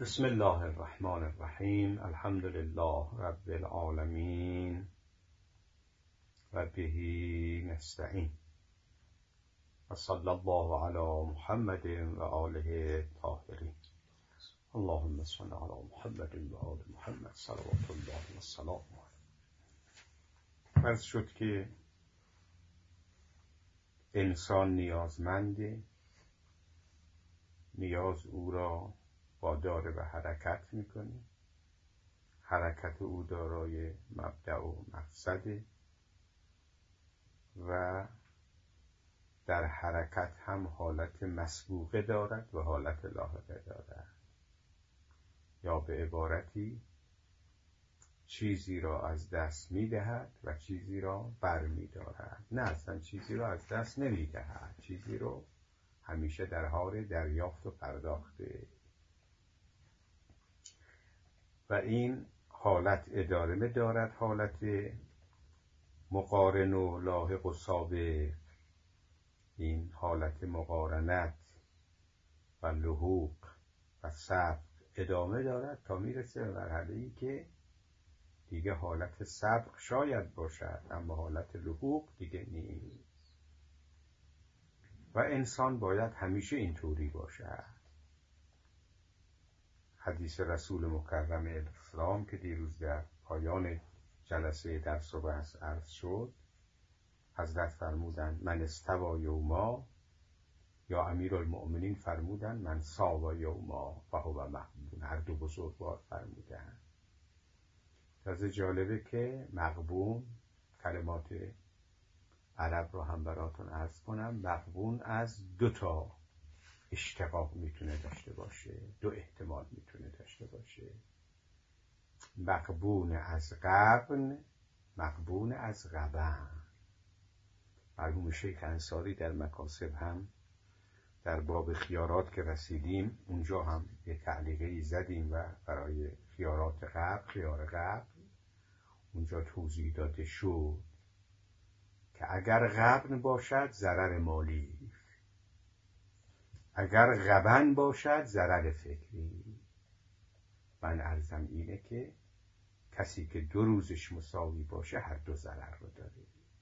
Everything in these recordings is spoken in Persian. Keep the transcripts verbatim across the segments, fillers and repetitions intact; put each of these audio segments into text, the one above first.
بسم الله الرحمن الرحیم. الحمد لله رب العالمین و به نستعین و صلی الله علی محمد و آله الطاهرین. اللهم صل علی محمد و آل محمد صلوات الله و سلام. فرض شد که انسان نیازمنده، نیاز او را وادار به حرکت میکنه، حرکت او دارای مبدأ و مقصده و در حرکت هم حالت مسبوقه دارد و حالت لاحقه دارد، یا به عبارتی چیزی را از دست میدهد و چیزی را بر میدارد. نه اصلا چیزی را از دست نمیدهد، چیزی رو همیشه در حال دریافت و پرداخته و این حالت ادامه دارد، حالت مقارن و لاحق و سابق. این حالت مقارنت و لحوق و سبق ادامه دارد تا میرسه به مرحله‌ای که دیگه حالت سبق شاید باشد اما حالت لحوق دیگه نیست و انسان باید همیشه اینطوری باشد. حدیث رسول مکرم الاسلام که دیروز در پایان جلسه درس و بحث عرض شد، حضرت فرمودند من استوى یوما، یا امیرالمؤمنین فرمودند من ساوى یوما فهو مغبون. هر دو بزرگوار فرمودند. تازه جالبه که مغبون، کلمات عرب رو هم براتون عرض کنم، مغبون از دو تا اشتقاق میتونه داشته باشه، دو احتمال میتونه داشته باشه. مغبون از غبن، مغبون از غبن. مرحوم شیخ انصاری در مکاسب هم در باب خیارات که رسیدیم اونجا هم یه تعلیقی زدیم و برای خیارات غبن، خیار غبن اونجا توضیح داده شد که اگر غبن باشد ضرر مالی، اگر غبن باشد ضرر فکری. من عرضم اینه که کسی که دو روزش مساوی باشه هر دو ضرر رو داره،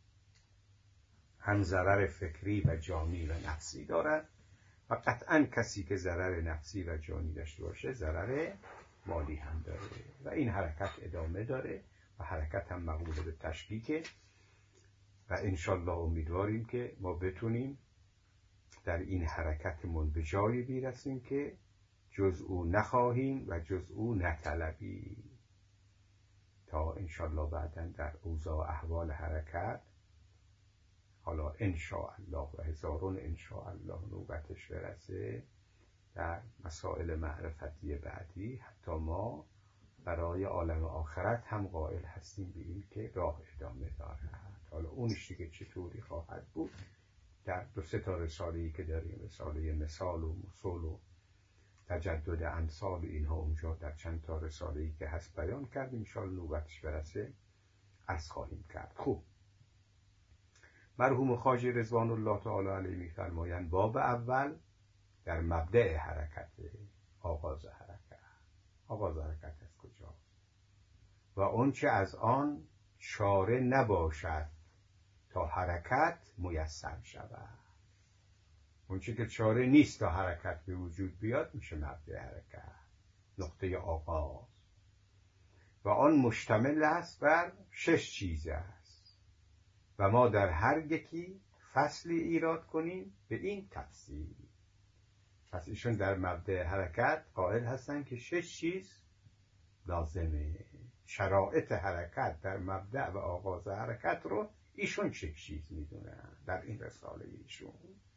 هم ضرر فکری و جانی و نفسی دارد و قطعا کسی که ضرر نفسی و جانی داشته باشه ضرر مالی هم داره و این حرکت ادامه داره و حرکت هم مقبول به تشکیکه و انشالله امیدواریم که ما بتونیم در این حرکتمون به جایی برسیم که جز او نخواهیم و جز او نطلبیم، تا انشالله بعداً در اوضاع احوال حرکت، حالا انشاءالله و هزارون انشاءالله نوبتش برسه، در مسائل معرفتی بعدی حتی ما برای عالم آخرت هم قائل هستیم به این که راه ادامه دارد. حالا اونش دیگه چطوری خواهد بود در دو سه تا رساله‌ای که داریم، رساله مثال و مثول و تجدد امثال، اینها اونجا در چند تا رساله‌ای که هست بیان کردیم، ان شاءالله نوبتش برسه عرض خواهیم کرد. خوب، مرحوم خواجه رضوان الله تعالی علیه می‌فرمایند باب اول در مبدأ حرکت، آغاز حرکت. آغاز حرکت از کجاست؟ و اون چه از آن چاره نباشد تا حرکت میسر شود. اون چه که چاره نیست تا حرکت به وجود بیاد میشه مبدأ حرکت، نقطه آغاز. و آن مشتمل است بر شش چیز است و ما در هر یکی فصلی ایراد کنیم به این تفصیل. پس ایشون در مبدأ حرکت قائل هستن که شش چیز لازمه. شرایط حرکت در مبدأ و آغاز حرکت رو ایشون چه چیز میدونن در این رساله ایشون.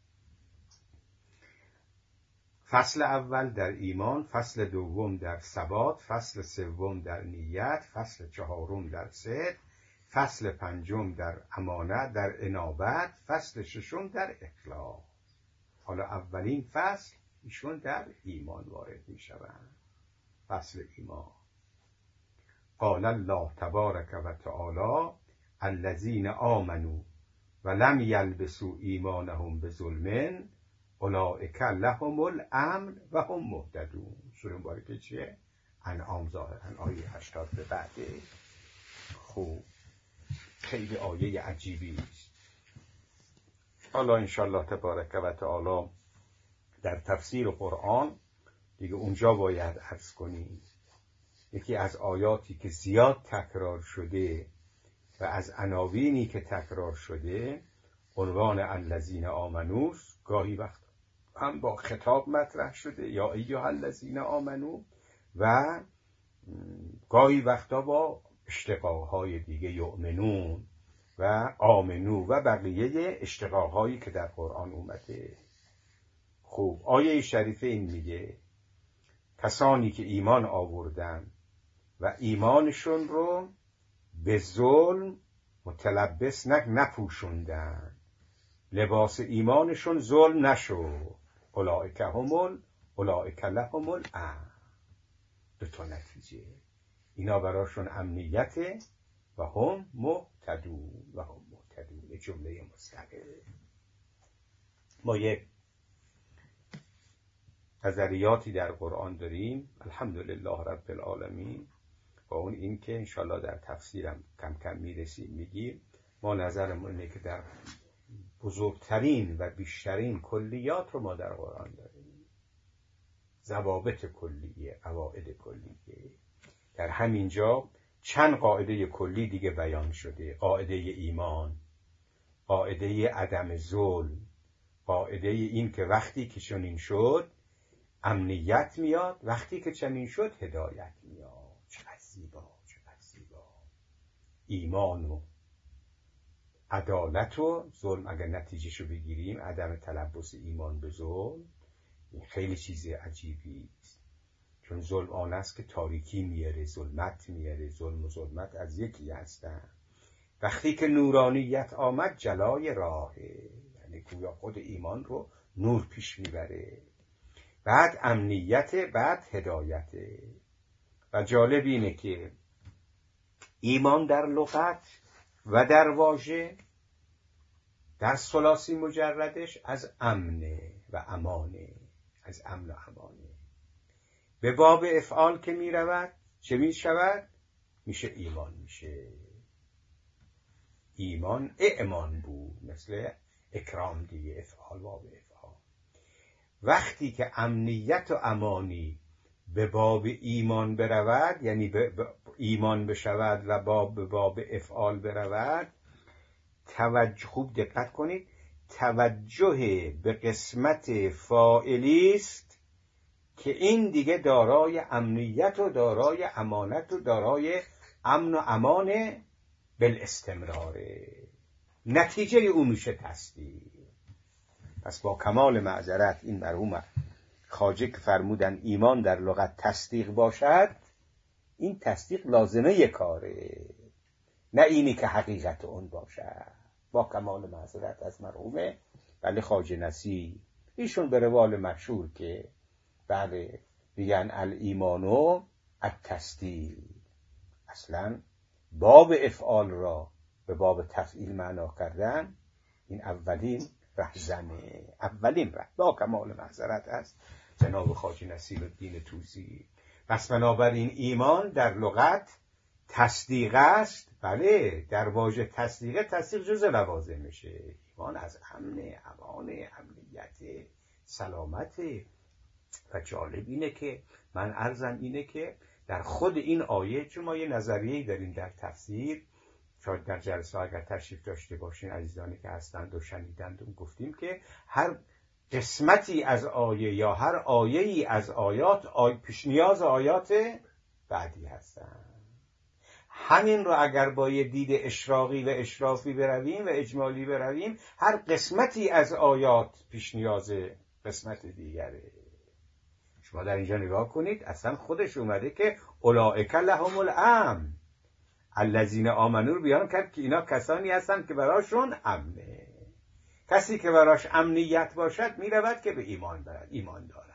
فصل اول در ایمان، فصل دوم در ثبات، فصل سوم در نیت، فصل چهارم در صدق، فصل پنجم در امانت، در انابت، فصل ششم در اخلاص. حالا اولین فصل ایشون در ایمان وارد میشوند. فصل ایمان. قال الله تبارک و تعالی الذین آمنوا ولم یلبسوا ایمانهم بظلم اولئک لهم الامن و هم مهتدون. سوره مبارکه چیه؟ انعام ظاهرا آیه هشتاد به بعده. خوب، خیلی آیه عجیبی است. حالا انشالله تبارک و تعالی در تفسیر قرآن دیگه اونجا باید عرض کنیم یکی از آیاتی که زیاد تکرار شده و از عناوینی که تکرار شده عنوان الذین آمنو، گاهی وقت هم با خطاب مطرح شده یا ایها الذین آمنو و گاهی وقتا با اشتقاق‌های دیگه یؤمنون و آمنو و بقیه اشتقاق‌هایی که در قرآن اومده. خوب، آیه شریفه این میگه کسانی که ایمان آوردن و ایمانشون رو به ظلم متلبس نک نپوشوندن، لباس ایمانشون ظلم نشد، اولئک هم اولئک لهم الامن. دو تا نتیجه، اینا براشون امنیت و هم مهتدون و هم مهتدون. جمله مستقل. ما یک نظریاتی در قرآن داریم الحمدلله رب العالمین و اون این که انشالله در تفسیرم کم کم میرسیم میگیم ما نظرمون اینه که در بزرگترین و بیشترین کلیات رو ما در قرآن داریم، ضوابط کلیه، قواعد کلیه. در همینجا چند قاعده کلی دیگه بیان شده: قاعده ایمان، قاعده عدم ظلم، قاعده این که وقتی که چنین شد امنیت میاد، وقتی که چنین شد هدایت میاد. چقدر زیبا، چقدر زیبا. ایمان و عدالت و ظلم اگر نتیجهشو بگیریم، عدم تلبس ایمان به ظلم، این خیلی چیز عجیبی است. چون ظلم آن است که تاریکی میاره، ظلمت میاره. ظلم و ظلمت از یکی هستن. وقتی که نورانیت آمد جلای راهه، یعنی گویا خود ایمان رو نور پیش میبره. بعد امنیت، بعد هدایت. و جالب اینه که ایمان در لغت و در واژه در ثلاثی مجردش از امنه و امانه، از امن و امانه. به باب افعال که می رود چه می شود؟ میشه ایمان میشه. ایمان اعمان بود، مثل اکرام دیگه، افعال باب افعال. وقتی که امنیت و امانی به باب ایمان برود، یعنی به ایمان بشود و باب به باب افعال برود، توجه، خوب دقت کنید، توجه به قسمت فاعلی است که این دیگه دارای امنیت و دارای امانت و دارای امن و امان بالاستمراره. نتیجه او میشه تصدیق. پس با کمال معذرت این مرحوم خواجه که فرمودن ایمان در لغت تصدیق باشد، این تصدیق لازمه کاره، نه اینی که حقیقت اون باشد. با کمال معذرت از مرحوم ولی خواجه نصیر، ایشون به روال مشهور که بله بیان الایمانو التصدیق، اصلا باب افعال را به باب تفعیل معنا کردن، این اولین رهزنه، اولین ره. با کمال معذرت از جناب خواجه نصیرالدین طوسی. پس بنابراین ایمان در لغت تصدیق است. بله، در واژه تصدیق، تصدیق جز لوازم میشه. ایمان از امن، امان، امنیت، سلامت. و جالب اینه که من عرضم اینه که در خود این آیه، چون ما یه نظریه‌ای داریم در تفسیر، شاید در جلسه اگر تشریف داشته باشین عزیزانی که هستند و شنیدند، و گفتیم که هر قسمتی از آیه یا هر آیه‌ای از آیات آی پیش نیاز آیات بعدی هستند. همین رو اگر با یه دید اشراقی و اشرافی برویم و اجمالی برویم، هر قسمتی از آیات پیش نیاز قسمت دیگره. شما در اینجا نگاه کنید، اصلا خودش اومده که اولئک لهم الامن، الذین آمنو رو بیان کرد که اینا کسانی هستند که براشون امنه. کسی که براش امنیت باشد میرود که به ایمان برد، ایمان دارد.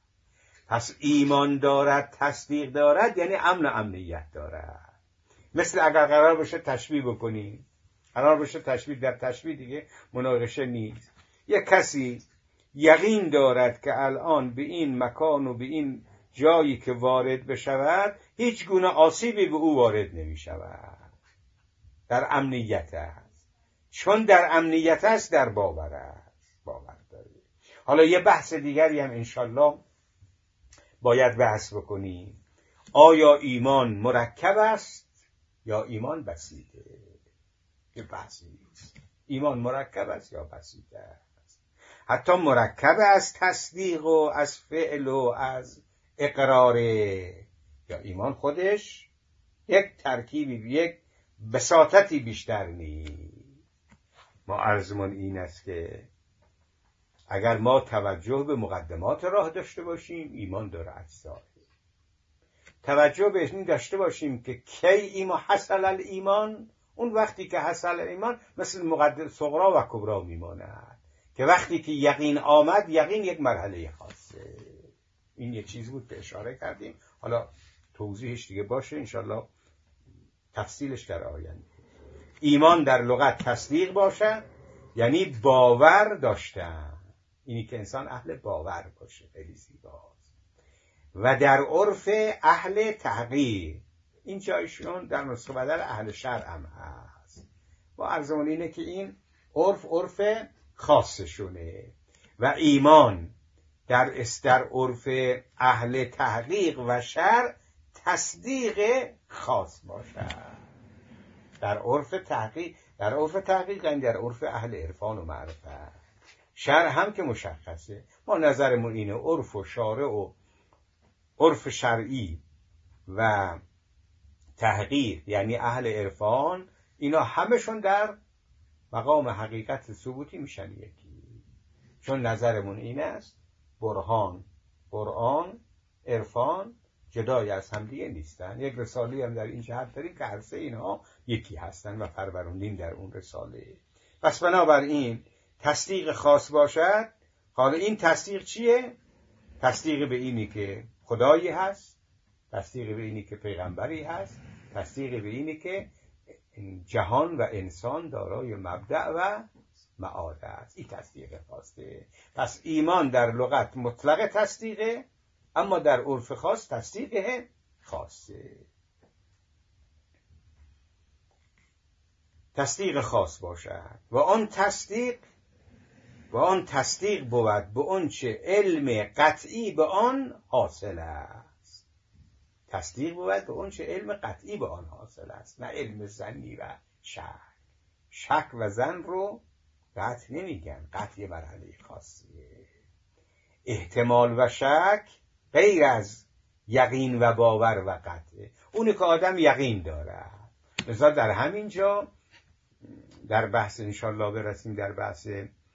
پس ایمان دارد، تصدیق دارد، یعنی امن و امنیت دارد. مثل اگر قرار باشه تشبیه بکنیم، قرار باشه تشبیه، در تشبیه دیگه مناقشه نیست. یک کسی یقین دارد که الان به این مکان و به این جایی که وارد بشود هیچ گونه آسیبی به او وارد نمی شود، در امنیت است. چون در امنیت است در باور است، باور داره. حالا یه بحث دیگری هم انشالله باید بحث بکنیم، آیا ایمان مرکب است یا ایمان بسیطه؟ یه بحثی نیست، ایمان مرکب است یا بسیطه است. حتی مرکب از تصدیق و از فعل و از اقرار، یا ایمان خودش یک ترکیبی، یک بساطتی بیشتر نیست. ما عرضمون این است که اگر ما توجه به مقدمات راه داشته باشیم، ایمان داره اجزا. توجه به این داشته باشیم که کی ایمان حصل الایمان، اون وقتی که حصل ایمان مثل مقدم صغرا و کبرا میماند، که وقتی که یقین آمد، یقین یک مرحله خاصه. این یه چیز بود که اشاره کردیم، حالا توضیحش دیگه باشه انشالله تفصیلش در آینده. ایمان در لغت تصدیق باشه، یعنی باور داشتن، اینی که انسان اهل باور باشه، خیلی زیباست. و در عرف اهل تحقیق، این جایشون در نسخه بدل اهل شرع هم هست. با عرضمون اینه که این عرف عرف خاصشونه و ایمان در استر عرف اهل تحقیق و شرع تصدیق خاص باشه. در عرف تحقیق، در عرف تحقیق یعنی در عرف اهل عرفان و معرفت. شرع هم که مشخصه، ما نظرمون اینه عرف و شارع و عرف شرعی و تحقیق یعنی اهل عرفان، اینا همشون در مقام حقیقت ثبوتی میشن یکی. چون نظرمون این است برهان، قرآن، عرفان جدای از هم دیگه نیستن. یک رساله هم در این جهت داریم که هر سه اینها یکی هستن و پروروندیم در اون رساله. پس بنابراین تصدیق خاص باشد. حالا این تصدیق چیه؟ تصدیق به اینی که خدایی هست، تصدیق به اینی که پیغمبری هست، تصدیق به اینی که جهان و انسان دارای مبدأ و معاد است. این تصدیق خاصه. پس ایمان در لغت مطلق تصدیقه، اما در عرف خاص تصدیق خاصه. تصدیق خاص باشد و آن تصدیق و آن تصدیق بود به اون چه علم قطعی به آن حاصل است. تصدیق بود به اون چه علم قطعی به آن حاصل است، نه علم ظنی و شک. شک و ظن رو قطع نمیگن، قطع مرحله خاصیه. احتمال و شک غیر از یقین و باور و قطعه، اونی که آدم یقین داره. لذا در همین جا در بحث انشالله برسیم در بحث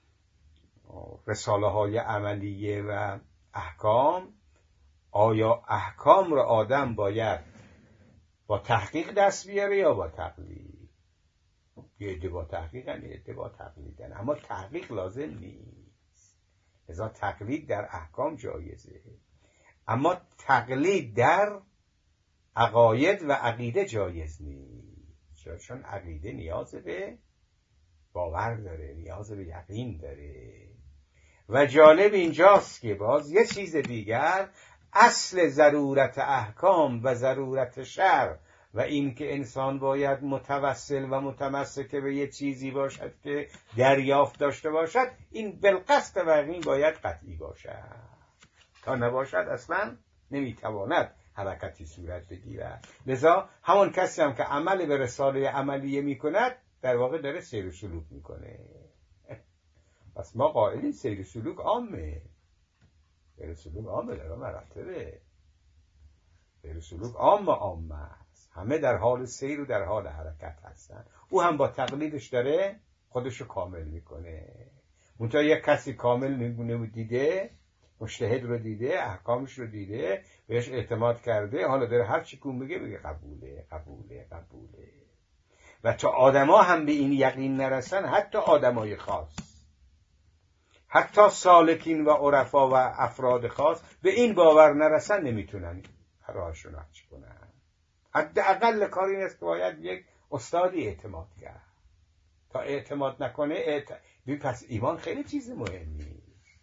رساله های عملیه و احکام، آیا احکام رو آدم باید با تحقیق دست بیاره یا با تقلید؟ یه عده با تحقیقن، یه عده با تقلیدن، اما تحقیق لازم نیست. لذا تقلید در احکام جایزه، اما تقلید در عقاید و عقیده جایز نیست، چون عقیده نیاز به باور داره، نیاز به یقین داره. و جالب اینجاست که باز یه چیز دیگر، اصل ضرورت احکام و ضرورت شرع و این که انسان باید متوسل و متمسک به یه چیزی باشد که دریافت داشته باشد، این بالقصد و این باید قطعی باشد. تا نباشد اصلا نمیتواند حرکتی صورت بگیرد. لذا همون کسی هم که عمل به رساله عملیه میکند در واقع داره سیر و سلوک میکنه. پس ما قائلیم سیر و سلوک عامه، سیر و سلوک عامه داره مراتبه، سیر و سلوک عامه عامه است، همه در حال سیر و در حال حرکت هستن. او هم با تقلیدش داره خودشو کامل میکنه. منتها یک کسی کامل نمونه دیده، مجتهد رو دیده، احکامش رو دیده، بهش اعتماد کرده، حالا داره هر چی کون بگه بگه قبوله قبوله قبوله. و تا آدما هم به این یقین نرسن، حتی آدمای خاص، حتی سالکین و عرفا و افراد خاص به این باور نرسن، نمیتونن راهشون رو حج کنن. حداقل کار این است که باید یک استادی اعتماد کرد. تا اعتماد نکنه اعت... پس ایمان خیلی چیز مهمی.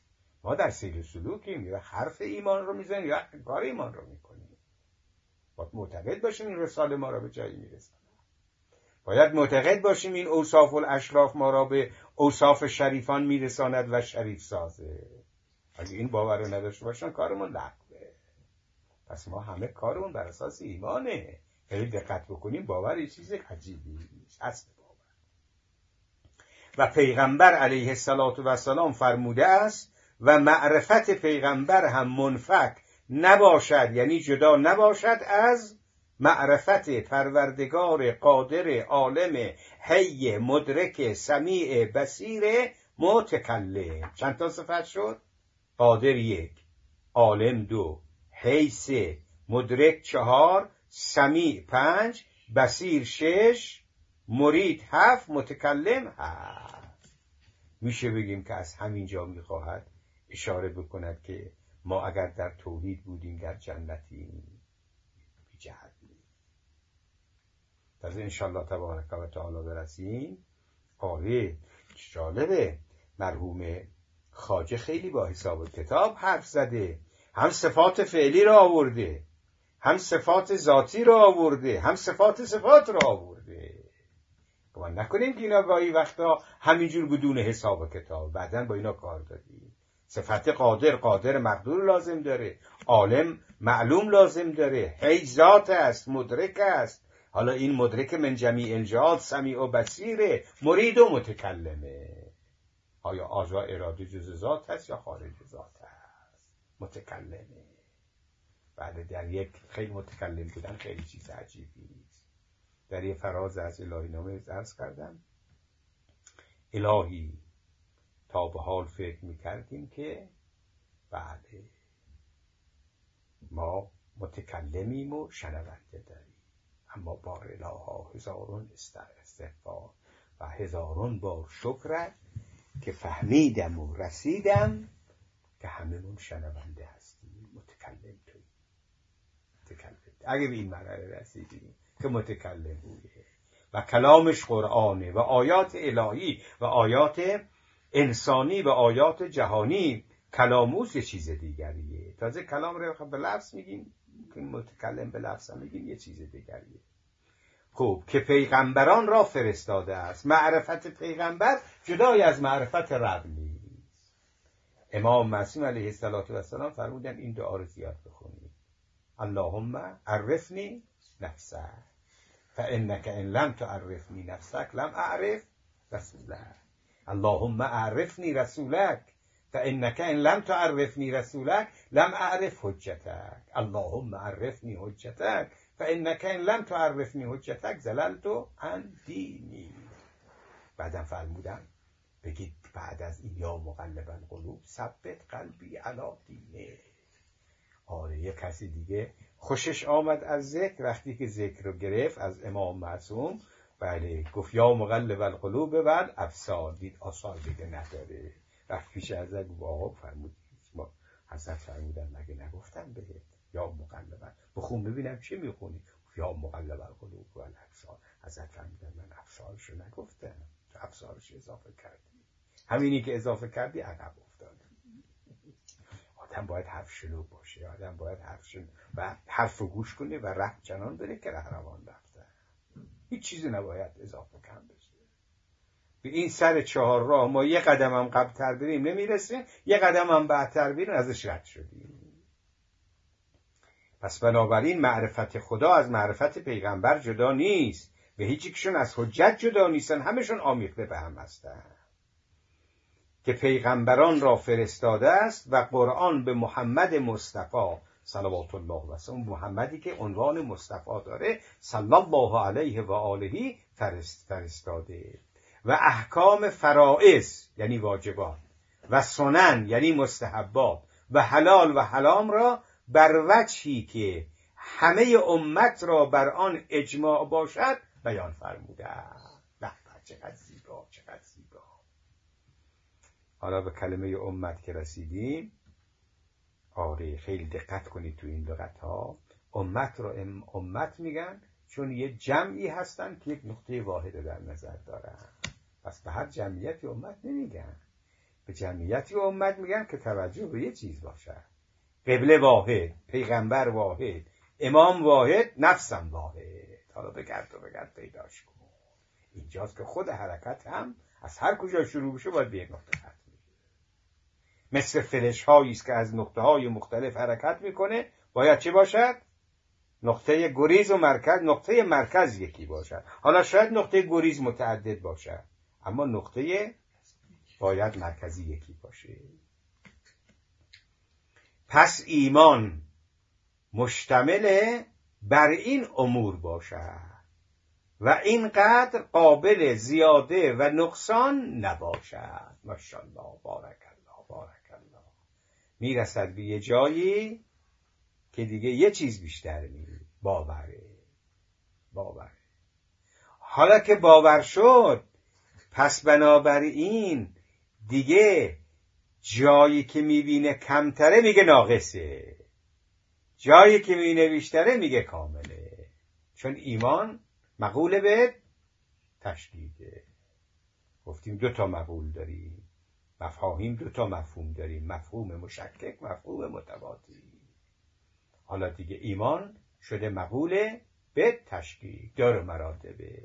ما در سیر سلوکیم، یا حرف ایمان رو میزنیم یا کار ایمان رو میکنیم. باید معتقد باشیم این رساله ما را به جایی میرساند. باید معتقد باشیم این اوصاف الاشراف ما را به اوصاف شریفان میرساند و شریف سازه. اگه این باور رو نداشته باشن کارمون لغوه. پس ما همه کارمون بر اساس ایمانه. خیلی دقت بکنیم، باور یه چیز عجیبی نیست، اصل باور. و پیغمبر علیه السلام فرموده است و معرفت پیغمبر هم منفک نباشد، یعنی جدا نباشد از معرفت پروردگار قادر عالم حی مدرک سمیع بصیر متکلم. چند تا صفت شد؟ قادر یک، عالم دو، حی سه، مدرک چهار، سمیع پنج، بصیر شش، مرید هفت، متکلم هفت. میشه بگیم که از همین جا میخواهد اشاره بکند که ما اگر در توحید بودیم در جنتیم، بی جهت از انشالله تبارک و تعالی برسیم. آره جالبه، مرحوم خواجه خیلی با حساب و کتاب حرف زده، هم صفات فعلی را آورده، هم صفات ذاتی را آورده، هم صفات صفات را آورده. گمان نکنیم که اینا گاهی وقتا همینجور بدون حساب و کتاب، بعدن با اینا کار داریم. صفت قادر، قادر مقدور لازم داره، عالم معلوم لازم داره، حی ذات است، مدرک است. حالا این مدرک من جمیع الجهات، سمیع و بصیره، مرید و متکلمه. آیا آزا اراده جز ذات هست یا خارج ذات هست؟ متکلمه. بعد در یک خیلی متکلم بودن خیلی چیز عجیبی است. در یک فراز از الهی نامه عرض کردم، الهی تا به حال فکر میکردیم که بله ما متکلمیم و شنونده داریم، اما بار الها هزارون استغفار و هزارون بار شکر که فهمیدم و رسیدم که همه من شنونده هستیم. متکلم توی متکلم. اگه به این مرحله رسیدیم که متکلم بوده و کلامش قرآنه و آیات الهی و آیات انسانی و آیات جهانی، کلاموس یه چیز دیگریه. تازه کلام رو به لفظ میگیم که متکلم به لفظ هم میگیم یه چیز دیگریه. خب که پیغمبران را فرستاده است. معرفت پیغمبر جدای از معرفت رب نیست. امام معصوم علیه السلام فرمودن این دعا رو زیاد بخونید: اللهم عرفنی نفسک فانک ان لم تعرفنی نفسک لم اعرف رسولک. اللهم اعرفنی رسولک فانک ان لم تعرفنی رسولک لم اعرف حجتک. اللهم عرفنی حجتک فانک ان لم تعرفنی حجتک زللت عن دینی. بعدم فرمودن بگید بعد از این یا مقلب القلوب ثبت قلبی علی دینه. آره یه کسی دیگه خوشش آمد از ذکر، وقتی که ذکر رو گرفت از امام معصوم، بله گفت یا مقلب القلوب ول ابصار، دید آثار دیگه نداره. رفت پیش حضرت گفت آقا فرمود ما حضرت فرمودن مگه نگفتم بهت یا مقلب، بخون ببینم چی میخونی؟ یا مقلب القلوب ول ابصار. حضرت فرمودن من ابصارشو نگفتم، تو ابصارش اضافه کردی، همینی که اضافه کردی عقب افتاد. آدم باید حرف شلو باشه، آدم باید حرف شلو و حرف رو گوش کنه و رفت چنان بره که رهروان رفته. هیچ چیزی نباید اضافه کم بشه. به این سر چهار راه ما یه قدم هم قبل تر بریم نمیرسیم، یه قدم هم بعدتر بریم ازش رد شدیم. پس بنابراین معرفت خدا از معرفت پیغمبر جدا نیست، به هیچ یکشون از حجت جدا نیستن، همشون آمیخته به هم هستن. که پیغمبران را فرستاده است و قرآن به محمد مصطفی صلوات الله و سلام، محمدی که عنوان مصطفی داره صلی الله علیه و آله فرست فرستاده، و احکام فرائض یعنی واجبات و سنن یعنی مستحبات و حلال و حرام را بر وجهی که همه امت را بر آن اجماع باشد بیان فرموده است. به چقدر زیبا، چقدر زیبا. حالا به کلمه امت که رسیدیم، آره خیلی دقت کنید تو این لغت ها. امت رو ام امت میگن چون یه جمعی هستن که یک نقطه واحد در نظر دارن، پس به هر جمعیت امت نمیگن. به جمعیتی امت میگن که توجه به یه چیز باشه، قبله واحد، پیغمبر واحد، امام واحد، نفسم واحد. حالا بگرد و بگرد پیداش کن. اینجاست که خود حرکت هم از هر کجا شروع بشه باید به یک نقطه ختم میشه. مثل فلش هایی است که از نقطه های مختلف حرکت میکنه، باید چه باشد؟ نقطه گریز و مرکز، نقطه مرکز یکی باشد. حالا شاید نقطه گریز متعدد باشد، اما نقطه باید مرکزی یکی باشه. پس ایمان مشتمل بر این امور باشد و اینقدر قابل زیاده و نقصان نباشد. ماشاءالله، بارک الله، بارک الله. میرسد به یه جایی که دیگه یه چیز بیشتر نیست، باوره. باوره. حالا که باور شد، پس بنابراین دیگه جایی که میبینه کمتره میگه ناقصه، جایی که میبینه بیشتره میگه کامله. چون ایمان مقوله به تشدیده. گفتیم دو تا مقول داریم، مفاهیم دو تا مفهوم داریم، مفهوم مشکک، مفهوم متبادی. حالا دیگه ایمان شده مقوله به تشدید، داره مراتبه.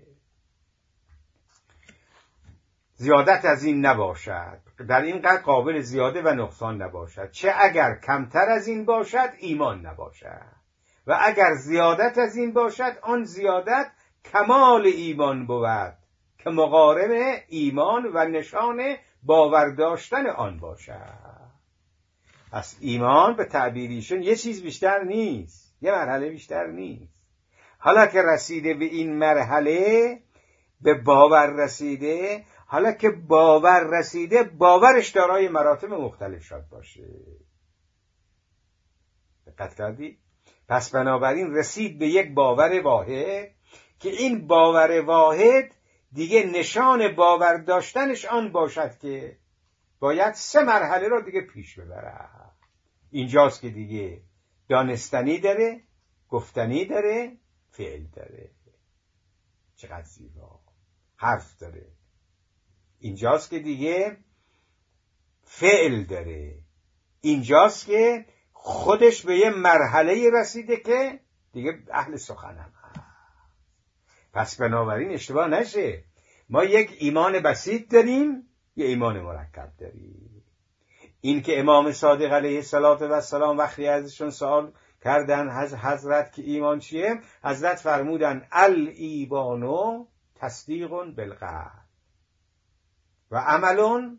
زیادت از این نباشد، در این قدر قابل زیاده و نقصان نباشد. چه اگر کمتر از این باشد ایمان نباشد، و اگر زیادت از این باشد آن زیادت کمال ایمان بود که مقارن ایمان و نشان باور داشتن آن باشد. پس ایمان به تعبیریشون یه چیز بیشتر نیست، یه مرحله بیشتر نیست. حالا که رسیده به این مرحله، به باور رسیده، حالا که باور رسیده، باورش دارای مراتب مختلف شد باشه. دقت کردی؟ پس بنابراین رسید به یک باور واحد که این باور واحد دیگه نشان باور داشتنش آن باشد که باید سه مرحله رو دیگه پیش ببره. اینجاست که دیگه دانستنی داره، گفتنی داره، فعل داره. چقدر زیبا. حرف داره. اینجاست که دیگه فعل داره. اینجاست که خودش به یه مرحله رسیده که دیگه اهل سخنم هست. پس بنابراین اشتباه نشه، ما یک ایمان بسیط داریم، یه ایمان مرکب داریم. این که امام صادق علیه السلام وقتی ازشون سوال کردن از حضرت که ایمان چیه، حضرت فرمودن الایمان تصدیق بالقلب و عمل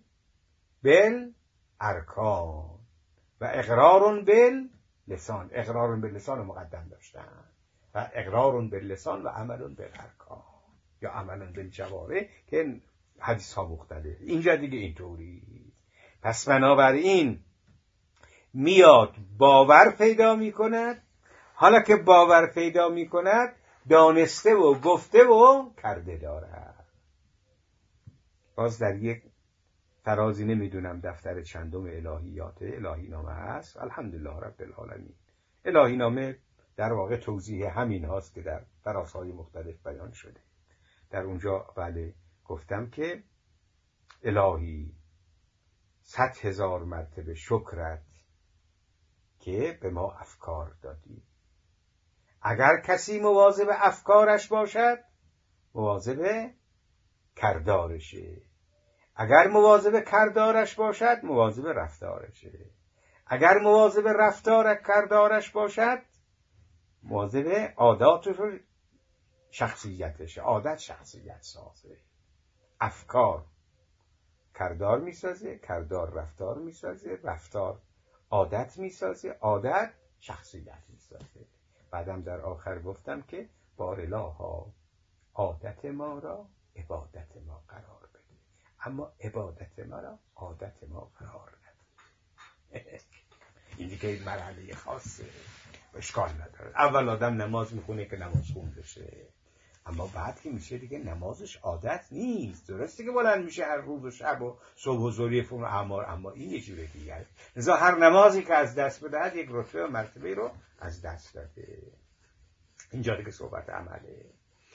بالارکان و اقرار باللسان. اقرار باللسان مقدم داشتن و اقرار باللسان و عمل بالارکان یا عمل بالجوارح که حدیث ها مختلف. اینجا دیگه اینطوری. پس بنابراین میاد باور پیدا می کند. حالا که باور پیدا می کند، دانسته و گفته و کرده دارد. باز در یک ترازی، نمیدونم دفتر چندم الهیات الهی نامه هست، الحمدلله رب العالمین. الهی نامه در واقع توضیح همین هاست که در فرازهای مختلف بیان شده. در اونجا بله گفتم که الهی صد هزار مرتبه شکرت که به ما افکار دادی. اگر کسی مواظب افکارش باشد، مواظب کردارشه. اگر مواظب کردارش باشد، مواظب رفتارشه. اگر مواظب رفتار کردارش باشد، مواظب عاداتش و شخصیتشه. عادت شخصیت سازه. افکار کردار میسازه، کردار رفتار میسازه، رفتار عادت میسازه، عادت شخصیت میسازه. بعدم در آخر گفتم که بارالها عادت ما را عبادت ما قرار بده، اما عبادت ما را عادت ما قرار نده. این دیگه مرحله خاصه، اشکال نداره. اول آدم نماز میخونه که نماز خون بشه، اما بعد که میشه دیگه نمازش عادت نیست. درسته که بلند میشه هر روز و شب و صبح و ظهر فرم اعمار، اما این یه جوره دیگه. لذا هر نمازی که از دست بدهد یک رتبه و مرتبه رو از دست داده. اینجا دیگه صحبت عمله.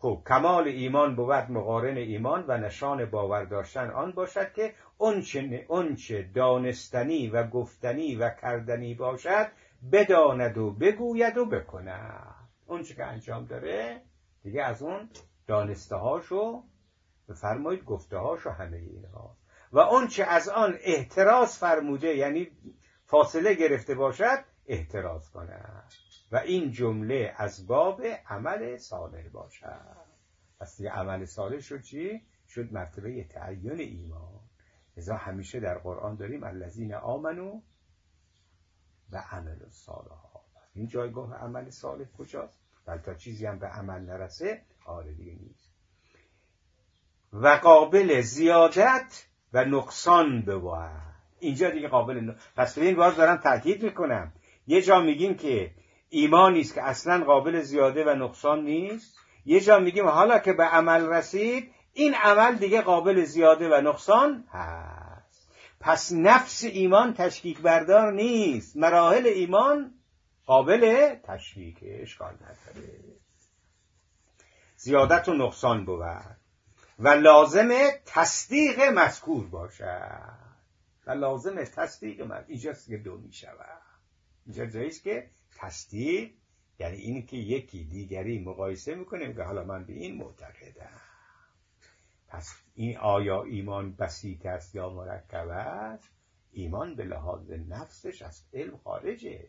خب کمال ایمان بود مقارن ایمان و نشان باور داشتن آن باشد که اونچه اونچه دانستنی و گفتنی و کردنی باشد بداند و بگوید و بکند. اونچه که انجام داره دیگه از اون دانسته هاشو بفرمایید، گفته هاشو، همه اینها. و اونچه از آن احتراز فرموده، یعنی فاصله گرفته باشد، احتراز کند. و این جمله از باب عمل صالح باشد. پس دیگه عمل صالح شد چی؟ شد مرتبه تعین ایمان. لذا همیشه در قرآن داریم الذین آمنو و عملوا الصالحات. این جایگاه عمل صالح کجاست؟ بل تا چیزی هم به عمل نرسه آره دیگه نیست. و قابل زیادت و نقصان بود. اینجا دیگه قابل ن... پس این باز دارم تاکید میکنم، یه جا میگیم که ایمانی است که اصلا قابل زیاده و نقصان نیست، یه جا میگیم حالا که به عمل رسید این عمل دیگه قابل زیاده و نقصان هست. پس نفس ایمان تشکیک بردار نیست، مراحل ایمان قابل تشکیک، اشکال نداره. زیادت و نقصان بود و لازم تصدیق مذکور باشد. و لازم تصدیق مذکور اینجاست که دو می شود. اینجا جاییست که تصدیق یعنی اینی که یکی دیگری مقایسه میکنه میگه حالا من به این معتقدم. پس این آیا ایمان بسیط است یا مرکب است؟ ایمان به لحاظ نفسش از علم خارجه،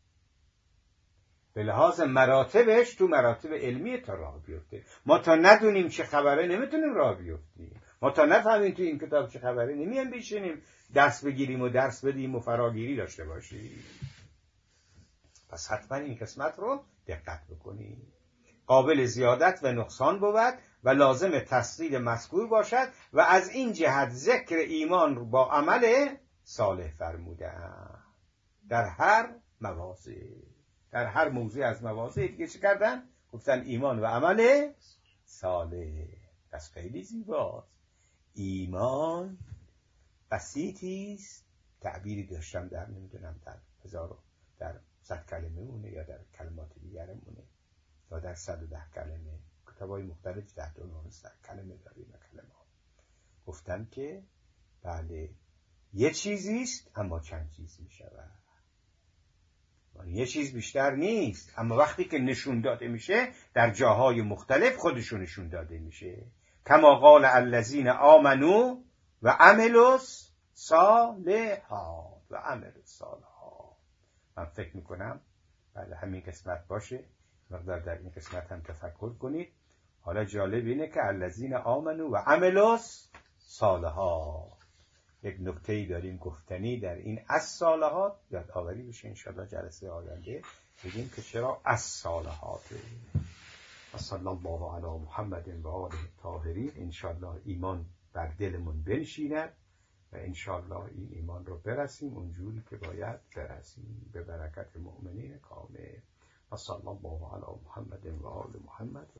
به لحاظ مراتبش تو مراتب علمی تا راه بیفته. ما تا ندونیم چه خبره نمیتونیم راه بیفتیم. ما تا نفهمیم تو این کتاب چه خبره نمیم بشینیم درس بگیریم و درس بدیم و فراگیری داشته باشیم. پس حتما این قسمت رو دقت بکنیم. قابل زیادت و نقصان بود و لازم تصدیق مذکور باشد و از این جهت ذکر ایمان با عمل صالح فرمودند در هر مواضع. در هر موضوع از مواضع دیگه چه کردن؟ گفتن ایمان و عمل صالح. پس خیلی زیباست. ایمان بسیطی است، تعبیری داشتم در نمیدونم در هزار در صد کلمه مونه یا در کلمات دیگر مونه یا در صد و ده کلمه، کتابای مختلف تحت عنوان صد کلمه داریم و کلمات. گفتن که بله یه چیزی است اما چند چیز می شود. یه چیز بیشتر نیست، اما وقتی که نشون داده میشه در جاهای مختلف خودشو نشون داده میشه. کما قال الذین آمنو و عملوا الصالحات و عملوا الصالحات. من فکر میکنم بعد همین قسمت باشه مقدار در این قسمت هم تفکر کنید. حالا جالب اینه که الذین آمنو و عملوا الصالحات، یک نکته‌ای داریم گفتنی در این الصالحات یاد آوری بشه انشاءالله جلسه آینده بگیم که چرا الصالحات. صلی الله علی محمد و آله الطاهرین. انشاءالله ایمان بر دلمون بنشیند و انشاءالله این ایمان رو برسیم اونجوری که باید برسیم به برکت مؤمنین کامل. صلی الله علی محمد و آل محمد.